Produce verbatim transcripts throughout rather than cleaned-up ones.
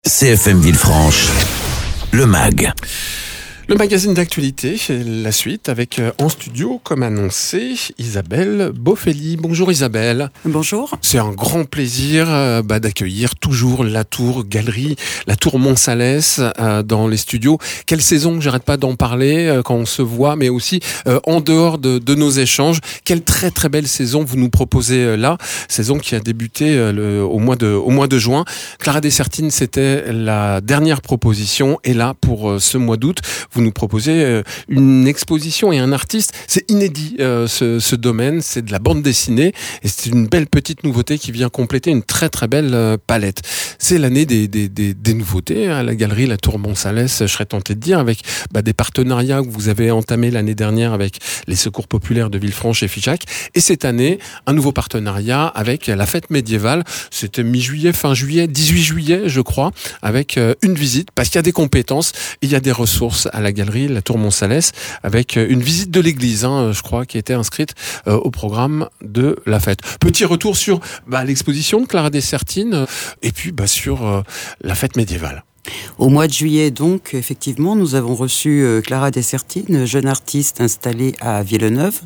C F M Villefranche, le MAG. Le magazine d'actualité, la suite avec en studio, comme annoncé, Isabelle Boffelli. Bonjour Isabelle. Bonjour. C'est un grand plaisir euh, bah, d'accueillir toujours la Tour Galerie, la Tour Montsalès euh, dans les studios. Quelle saison, j'arrête pas d'en parler euh, quand on se voit, mais aussi euh, en dehors de, de nos échanges. Quelle très très belle saison vous nous proposez euh, là, saison qui a débuté euh, le, au, mois de, au mois de juin. Clara Dessertine, c'était la dernière proposition, et là, pour euh, ce mois d'août, vous nous proposez euh, une exposition et un artiste. C'est inédit euh, ce, ce domaine, c'est de la bande dessinée et c'est une belle petite nouveauté qui vient compléter une très très belle euh, palette. C'est l'année des, des, des, des nouveautés à la galerie La Tour Montsalès, je serais tenté de dire, avec bah, des partenariats que vous avez entamés l'année dernière avec les Secours Populaires de Villefranche et Figeac, et cette année un nouveau partenariat avec la fête médiévale. C'était mi-juillet, fin juillet, dix-huit juillet je crois, avec euh, une visite, parce qu'il y a des compétences et il y a des ressources à la galerie La Tour Montsalès, avec une visite de l'église, hein, je crois, qui était inscrite euh, au programme de la fête. Petit retour sur bah, l'exposition de Clara Dessertine euh, et puis bah, sur euh, la fête médiévale. Au mois de juillet, donc, effectivement, nous avons reçu euh, Clara Dessertine, jeune artiste installée à Villeneuve,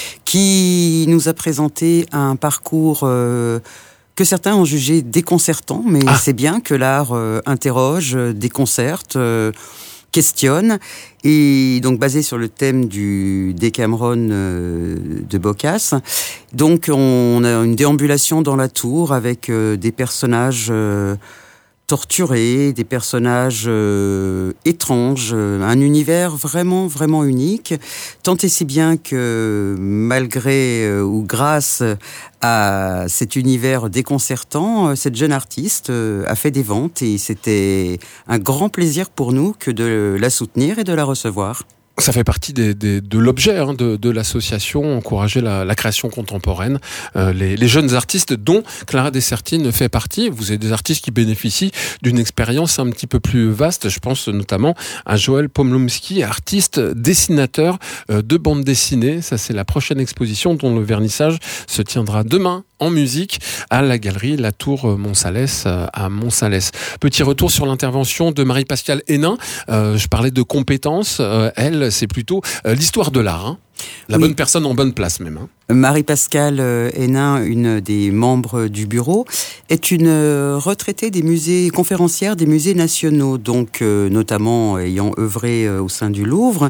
qui nous a présenté un parcours euh, que certains ont jugé déconcertant, mais ah. c'est bien que l'art euh, interroge, déconcerte, euh, questionne, et donc basé sur le thème du Décameron euh, de Boccace. Donc on a une déambulation dans la tour avec euh, des personnages euh, torturés, des personnages euh, étranges, euh, un univers vraiment vraiment unique, tant et si bien que malgré euh, ou grâce à cet univers déconcertant, euh, cette jeune artiste euh, a fait des ventes et c'était un grand plaisir pour nous que de la soutenir et de la recevoir. Ça fait partie des, des, de l'objet hein, de, de l'association, encourager la, la création contemporaine, euh, les, les jeunes artistes dont Clara Dessertine fait partie. Vous êtes des artistes qui bénéficient d'une expérience un petit peu plus vaste. Je pense notamment à Joël Pomlomski, artiste, dessinateur euh, de bande dessinée. Ça, c'est la prochaine exposition dont le vernissage se tiendra demain en musique à la galerie La Tour Montsalès euh, à Montsalès. Petit retour sur l'intervention de Marie-Pascale Hénin. Euh, je parlais de compétences. Euh, elle, c'est plutôt euh, l'histoire de l'art. Hein. La oui. bonne personne en bonne place même. Hein. Marie-Pascale Hénin, une des membres du bureau, est une retraitée des musées, conférencière des musées nationaux, donc euh, notamment ayant œuvré euh, au sein du Louvre.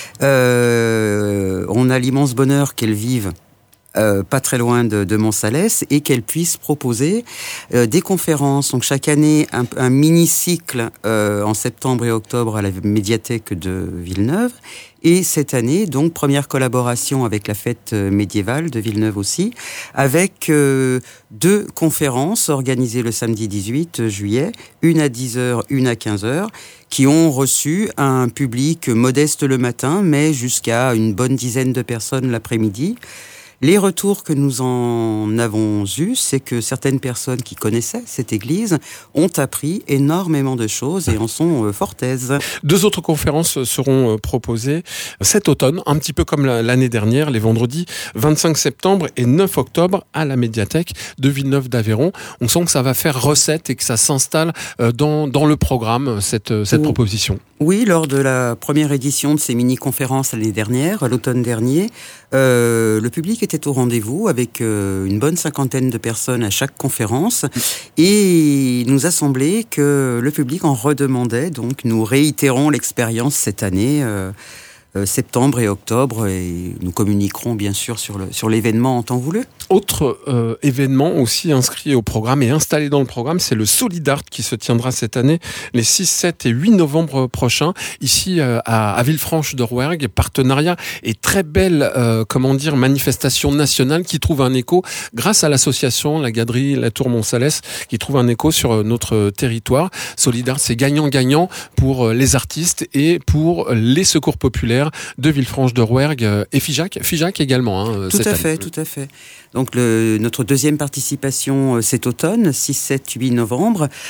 Euh, on a l'immense bonheur qu'elle vive Euh, pas très loin de, de Montsalès et qu'elle puisse proposer euh, des conférences. Donc chaque année un, un mini-cycle euh, en septembre et octobre à la médiathèque de Villeneuve. Et cette année, donc, première collaboration avec la fête médiévale de Villeneuve aussi, avec euh, deux conférences organisées le samedi dix-huit juillet, une à dix heures, une à quinze heures, qui ont reçu un public modeste le matin, mais jusqu'à une bonne dizaine de personnes l'après-midi. Les retours que nous en avons eus, c'est que certaines personnes qui connaissaient cette église ont appris énormément de choses et en sont fort aises. Deux autres conférences seront proposées cet automne, un petit peu comme l'année dernière, les vendredis vingt-cinq septembre et neuf octobre à la médiathèque de Villeneuve-d'Aveyron. On sent que ça va faire recette et que ça s'installe dans, dans le programme, cette, cette oui. proposition. Oui, lors de la première édition de ces mini-conférences l'année dernière, l'automne dernier, euh, le public était au rendez-vous avec euh, une bonne cinquantaine de personnes à chaque conférence et il nous a semblé que le public en redemandait, donc nous réitérons l'expérience cette année euh, Euh, septembre et octobre, et nous communiquerons bien sûr sur, le, sur l'événement en temps voulu. Autre euh, événement aussi inscrit au programme et installé dans le programme, c'est le Solidart qui se tiendra cette année les six, sept et huit novembre prochains, ici euh, à, à Villefranche-de-Rouergue. Partenariat et très belle euh, comment dire, manifestation nationale qui trouve un écho grâce à l'association, la galerie La Tour Montsalès, qui trouve un écho sur notre territoire. Solidart, c'est gagnant-gagnant pour les artistes et pour les secours populaires de Villefranche-de-Rouergue et Figeac, Figeac également. Hein, tout cette à année. fait, tout à fait. Donc le, notre deuxième participation cet automne, six, sept, huit novembre,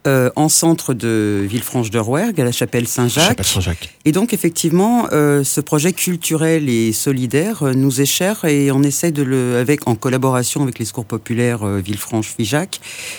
euh, en centre de Villefranche-de-Rouergue, à la chapelle Saint-Jacques. Chapelle Saint-Jacques. Et donc, effectivement, euh, ce projet culturel et solidaire euh, nous est cher et on essaie de le, avec, en collaboration avec les secours populaires euh, Villefranche-Figeac,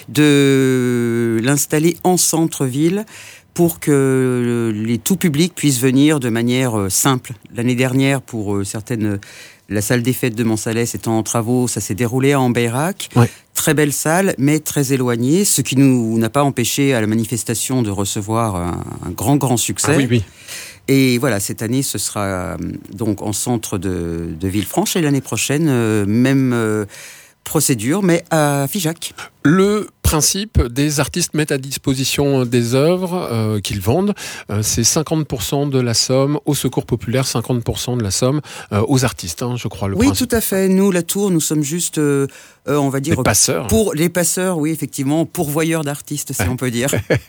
de l'installer en centre-ville pour que les tout publics puissent venir de manière euh, simple. L'année dernière, pour euh, certaines... La salle des fêtes de Montsalès étant en travaux, ça s'est déroulé à Ambeyrac. Ouais. Très belle salle, mais très éloignée, ce qui nous n'a pas empêché à la manifestation de recevoir un, un grand, grand succès. Ah oui, oui. Et voilà, cette année, ce sera euh, donc en centre de, de Villefranche et l'année prochaine, euh, même euh, procédure, mais à Figeac. Le principe, des artistes mettent à disposition des œuvres euh, qu'ils vendent. Euh, c'est cinquante pour cent de la somme au Secours populaire, cinquante pour cent de la somme euh, aux artistes, hein, je crois. Le oui, principe. Tout à fait. Nous, la Tour, nous sommes juste, euh, euh, on va dire... Les passeurs. Pour les passeurs, oui, effectivement, pourvoyeurs d'artistes, si on peut dire.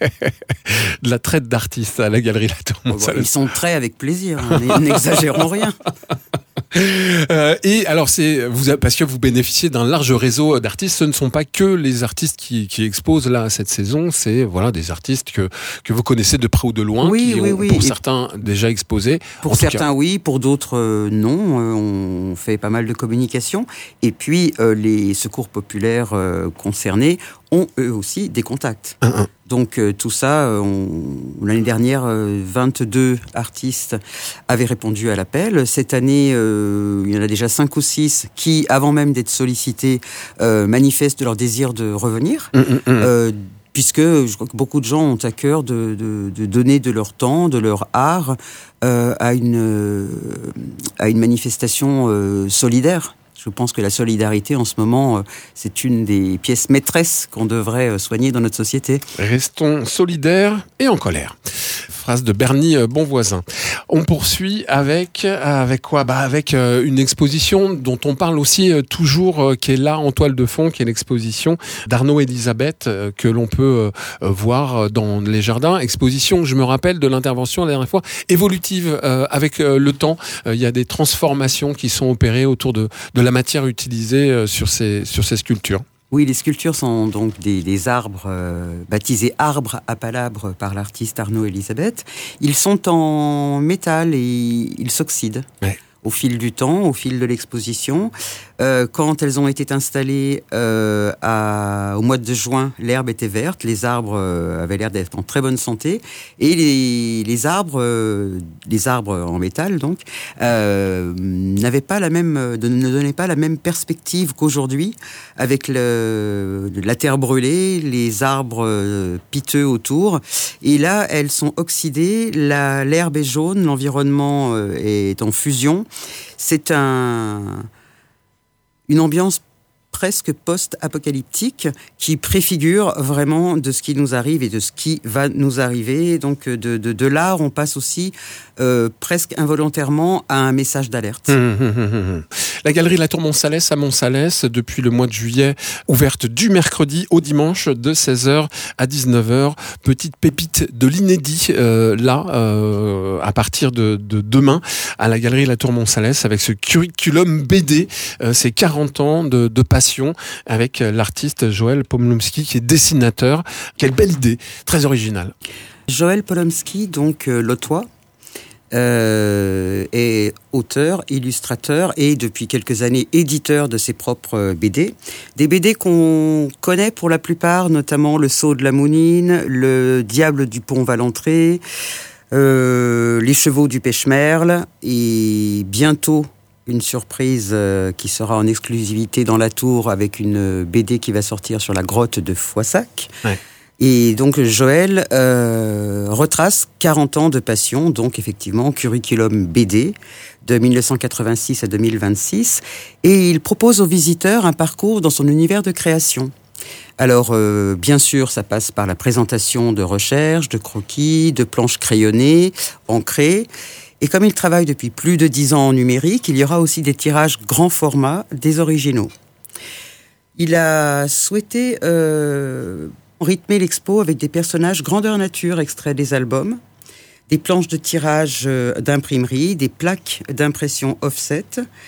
De la traite d'artistes à la Galerie La Tour Montsalès. Ils sont très avec plaisir, hein, n'exagérons rien. Euh, et alors c'est vous parce que vous bénéficiez d'un large réseau d'artistes. Ce ne sont pas que les artistes qui, qui exposent là cette saison. C'est voilà des artistes que que vous connaissez de près ou de loin, oui, qui oui, ont oui. pour et certains déjà exposé. Pour certains oui, pour d'autres euh, non. Euh, on fait pas mal de communication. Et puis euh, les secours populaires euh, concernés ont eux aussi des contacts. Un, un. Donc euh, tout ça, euh, on, l'année dernière, euh, vingt-deux artistes avaient répondu à l'appel. Cette année, euh, il y en a déjà cinq ou six qui, avant même d'être sollicités, euh, manifestent leur désir de revenir. Hum, hum, hum. Euh, puisque je crois que beaucoup de gens ont à cœur de, de, de donner de leur temps, de leur art euh, à, une, euh, à une manifestation euh, solidaire. Je pense que la solidarité, en ce moment, c'est une des pièces maîtresses qu'on devrait soigner dans notre société. Restons solidaires et en colère. Phrase de Bernie Bonvoisin. On poursuit avec avec quoi bah avec une exposition dont on parle aussi toujours, qui est là en toile de fond, qui est l'exposition d'Arnaud Elisabeth que l'on peut voir dans les jardins. Exposition, je me rappelle de l'intervention la dernière fois, évolutive avec le temps. Il y a des transformations qui sont opérées autour de de la matière utilisée sur ces sur ces sculptures. Oui, les sculptures sont donc des, des arbres euh, baptisés arbres à palabres par l'artiste Arnaud Elisabeth. Ils sont en métal et ils s'oxydent. Ouais. Au fil du temps, au fil de l'exposition. Euh, quand elles ont été installées euh, à, au mois de juin, l'herbe était verte, les arbres euh, avaient l'air d'être en très bonne santé, et les, les arbres, euh, les arbres en métal donc, euh, n'avaient pas la même, ne donnaient pas la même perspective qu'aujourd'hui, avec le, la terre brûlée, les arbres euh, piteux autour. Et là, elles sont oxydées, la, l'herbe est jaune, l'environnement euh, est en fusion. C'est un, une ambiance presque post-apocalyptique qui préfigure vraiment de ce qui nous arrive et de ce qui va nous arriver. Donc de, de, de l'art, on passe aussi euh, presque involontairement à un message d'alerte. Mmh, mmh, mmh. La galerie La Tour Montsalès à Montsalès, depuis le mois de juillet, ouverte du mercredi au dimanche de seize heures à dix-neuf heures. Petite pépite de l'inédit, euh, là, euh, à partir de, de demain, à la galerie La Tour Montsalès, avec ce curriculum B D, euh, c'est quarante ans de, de passion avec l'artiste Joël Pomlumski, qui est dessinateur. Quelle belle idée, très originale. Joël Pomlumski, donc euh, lotois, Euh, est auteur, illustrateur et depuis quelques années éditeur de ses propres B D. Des B D qu'on connaît pour la plupart, notamment Le Sceau de la Mounine, Le Diable du Pont Valentré, euh, Les Chevaux du Pêche-Merle et bientôt une surprise euh, qui sera en exclusivité dans la Tour avec une B D qui va sortir sur la grotte de Foissac. Ouais. Et donc Joël euh, retrace quarante ans de passion, donc effectivement curriculum B D de dix-neuf cent quatre-vingt-six à deux mille vingt-six, et il propose aux visiteurs un parcours dans son univers de création. Alors euh, bien sûr, ça passe par la présentation de recherches, de croquis, de planches crayonnées, ancrées. Et comme il travaille depuis plus de dix ans en numérique, il y aura aussi des tirages grand format, des originaux. Il a souhaité euh, rythmer l'expo avec des personnages grandeur nature extraits des albums, des planches de tirage d'imprimerie, des plaques d'impression offset.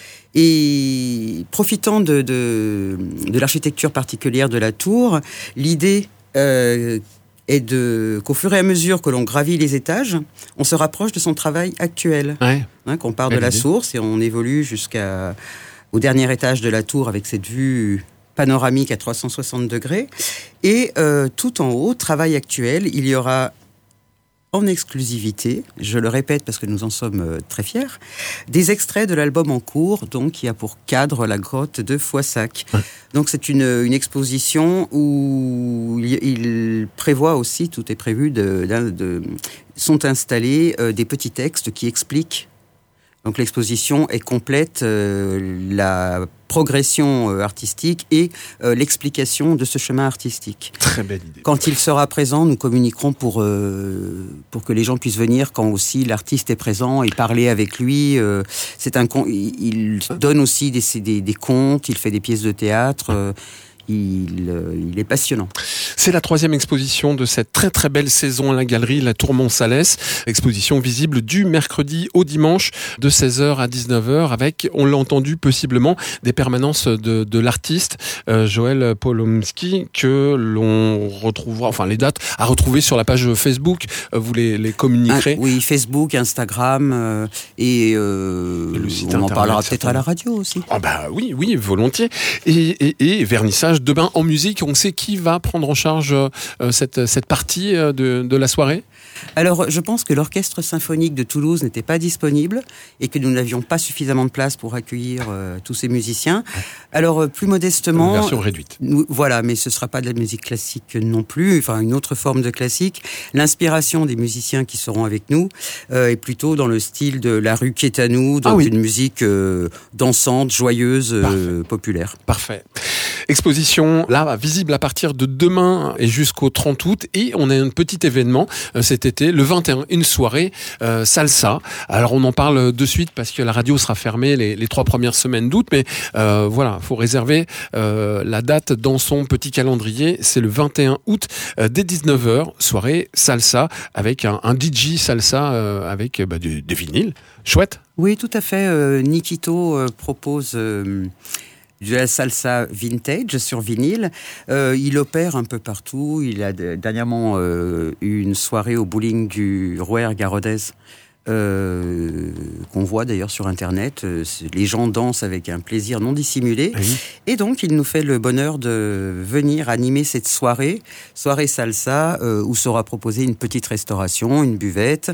Et profitant de, de, de l'architecture particulière de la tour, l'idée euh, est de, qu'au fur et à mesure que l'on gravit les étages, on se rapproche de son travail actuel. Ouais. Hein, qu'on part de la source et on évolue jusqu'au dernier étage de la tour avec cette vue panoramique à trois cent soixante degrés. Et euh, tout en haut, travail actuel, il y aura en exclusivité, je le répète parce que nous en sommes euh, très fiers, des extraits de l'album en cours, donc qui a pour cadre la grotte de Foissac. Ouais. Donc c'est une, une exposition où il, il prévoit aussi, tout est prévu, de, de, de, sont installés euh, des petits textes qui expliquent. Donc l'exposition est complète, euh, la progression euh, artistique et euh, l'explication de ce chemin artistique. Très belle idée. Quand il sera présent, nous communiquerons pour, euh, pour que les gens puissent venir quand aussi l'artiste est présent et parler avec lui. Euh, c'est un, il donne aussi des, des, des contes, il fait des pièces de théâtre. Euh, Il, euh, il est passionnant. C'est la troisième exposition de cette très très belle saison à la galerie La Tour Montsalès. Exposition visible du mercredi au dimanche de seize heures à dix-neuf heures avec, on l'a entendu, possiblement des permanences de, de l'artiste euh, Joël Polomski que l'on retrouvera, enfin les dates à retrouver sur la page Facebook. Euh, vous les, les communiquerez. Ah, oui, Facebook, Instagram euh, et, euh, et le site on en parlera peut-être à la radio aussi. Ah bah oui, oui, volontiers. Et, et, et vernissage demain en musique, on sait qui va prendre en charge euh, cette, cette partie euh, de, de la soirée ? Alors, je pense que l'Orchestre Symphonique de Toulouse n'était pas disponible et que nous n'avions pas suffisamment de place pour accueillir euh, tous ces musiciens. Alors, euh, plus modestement... Une version réduite. Nous, voilà, mais ce ne sera pas de la musique classique non plus, enfin une autre forme de classique. L'inspiration des musiciens qui seront avec nous euh, est plutôt dans le style de La Rue qui est à nous, donc ah oui. une musique euh, dansante, joyeuse, euh, populaire. Parfait. Exposition, là, visible à partir de demain et jusqu'au trente août. Et on a un petit événement euh, cet été, le vingt et un, une soirée euh, salsa. Alors, on en parle de suite parce que la radio sera fermée les, les trois premières semaines d'août. Mais euh, voilà, il faut réserver euh, la date dans son petit calendrier. C'est le vingt et un août, euh, dès dix-neuf heures, soirée salsa avec un, un D J salsa euh, avec bah, des, des vinyles. Chouette. Oui, tout à fait. Euh, Nikito euh, propose... Euh de la salsa vintage sur vinyle. Euh, il opère un peu partout. Il a de, dernièrement euh, eu une soirée au bowling du Rouergue-Rodez euh, qu'on voit d'ailleurs sur Internet. Euh, les gens dansent avec un plaisir non dissimulé. Oui. Et donc, il nous fait le bonheur de venir animer cette soirée, soirée salsa, euh, où sera proposée une petite restauration, une buvette.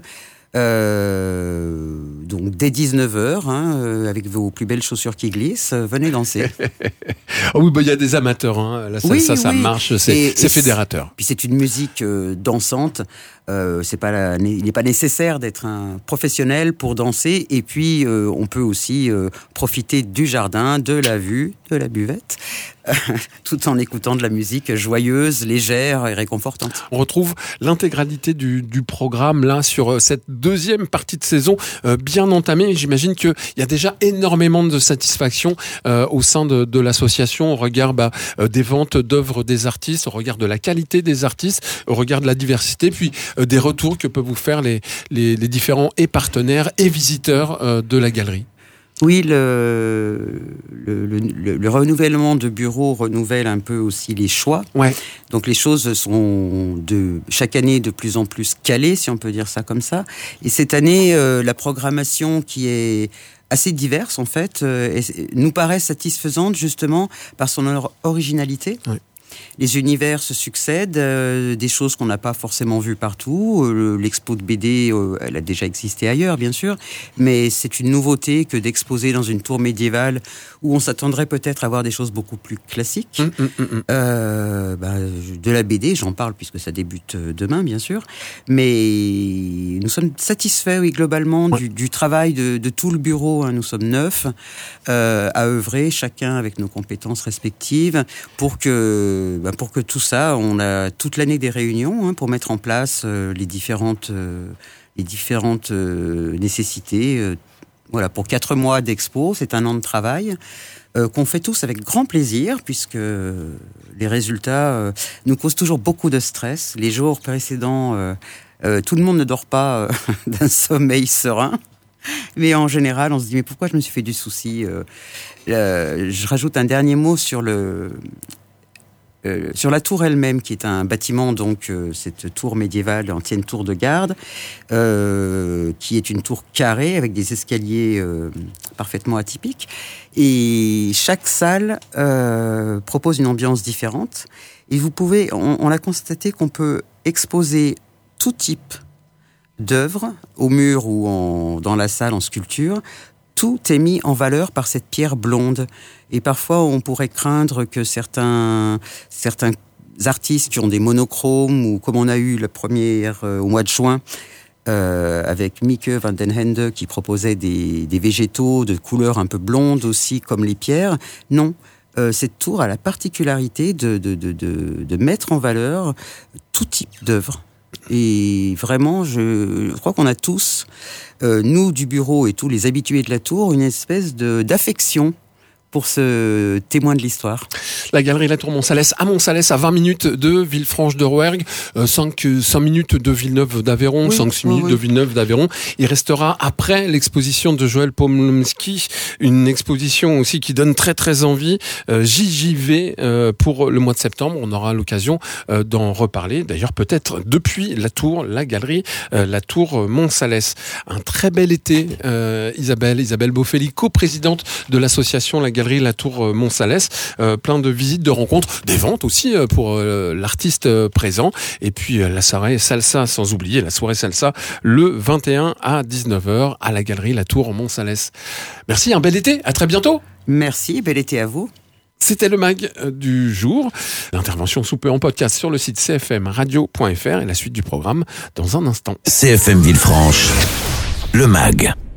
Euh, donc dès dix-neuf heures, hein, euh, avec vos plus belles chaussures qui glissent, euh, venez danser. Oh oui, bah il y a des amateurs, hein. La salsa, oui, ça, oui. ça marche, c'est, et, c'est et fédérateur. C'est, puis c'est une musique euh, dansante. Euh, c'est pas la, il n'est pas nécessaire d'être un professionnel pour danser. Et puis euh, on peut aussi euh, profiter du jardin, de la vue, de la buvette, euh, tout en écoutant de la musique joyeuse, légère et réconfortante. On retrouve l'intégralité du, du programme là sur cette deuxième partie de saison euh, bien entamée. J'imagine qu'il y a déjà énormément de satisfaction euh, au sein de, de l'association au regard bah, euh, des ventes d'œuvres des artistes, au regard de la qualité des artistes, au regard de la diversité, puis euh, des retours que peuvent vous faire les, les, les différents et partenaires et visiteurs euh, de la galerie. Oui, le, le, le, le renouvellement de bureaux renouvelle un peu aussi les choix. Ouais. Donc les choses sont de, chaque année de plus en plus calées, si on peut dire ça comme ça. Et cette année, euh, la programmation qui est assez diverse, en fait, euh, nous paraît satisfaisante justement par son or- originalité. Ouais. Les univers se succèdent, euh, des choses qu'on n'a pas forcément vues partout. Euh, l'expo de B D, euh, elle a déjà existé ailleurs, bien sûr, mais c'est une nouveauté que d'exposer dans une tour médiévale où on s'attendrait peut-être à voir des choses beaucoup plus classiques. Mmh, mmh, mmh. Euh, bah, de la B D, j'en parle puisque ça débute demain, bien sûr, mais nous sommes satisfaits, oui, globalement, ouais. du, du travail de, de tout le bureau. Hein. Nous sommes neuf euh, à œuvrer, chacun avec nos compétences respectives, pour que Ben pour que tout ça, on a toute l'année des réunions hein, pour mettre en place euh, les différentes, euh, les différentes euh, nécessités. Euh, voilà, pour quatre mois d'expo, c'est un an de travail euh, qu'on fait tous avec grand plaisir, puisque les résultats euh, nous causent toujours beaucoup de stress. Les jours précédents, euh, euh, tout le monde ne dort pas euh, d'un sommeil serein. Mais en général, on se dit, mais pourquoi je me suis fait du souci euh, euh, Je rajoute un dernier mot sur le... euh, sur la tour elle-même, qui est un bâtiment, donc euh, cette tour médiévale, ancienne tour de garde, euh, qui est une tour carrée avec des escaliers euh, parfaitement atypiques. Et chaque salle euh, propose une ambiance différente. Et vous pouvez, on, on a constaté qu'on peut exposer tout type d'œuvres au mur ou en, dans la salle en sculpture. Tout est mis en valeur par cette pierre blonde. Et parfois, on pourrait craindre que certains, certains artistes qui ont des monochromes, ou comme on a eu la première euh, au mois de juin, euh, avec Mieke van den Hende, qui proposait des, des végétaux de couleur un peu blonde aussi, comme les pierres. Non, euh, cette tour a la particularité de, de, de, de, de mettre en valeur tout type d'œuvres. Et vraiment, je, je crois qu'on a tous, euh, nous du bureau et tous les habitués de la tour, une espèce de, d'affection pour ce témoin de l'histoire. La galerie La Tour Montsalès à Montsalès, à vingt minutes de Villefranche-de-Rouergue, euh, cinq minutes de Villeneuve d'Aveyron, oui, cinq six minutes oui, oui. de Villeneuve d'Aveyron. Il restera après l'exposition de Joël Pomlomski, une exposition aussi qui donne très très envie, euh, J J V euh, pour le mois de septembre. On aura l'occasion euh, d'en reparler, d'ailleurs peut-être depuis la tour, la galerie euh, La Tour Montsalès. Un très bel été, euh, Isabelle, Isabelle Boffelli, coprésidente de l'association La Galerie La Tour Montsalès, euh, plein de visites, de rencontres, des ventes aussi euh, pour euh, l'artiste euh, présent, et puis euh, la soirée salsa, sans oublier la soirée salsa le vingt et un à dix-neuf heures à la Galerie La Tour Montsalès. Merci, un bel été, à très bientôt. Merci, bel été à vous. C'était le mag du jour. L'intervention sous peu en podcast sur le site c f m radio point f r et la suite du programme dans un instant. C F M Villefranche, le mag.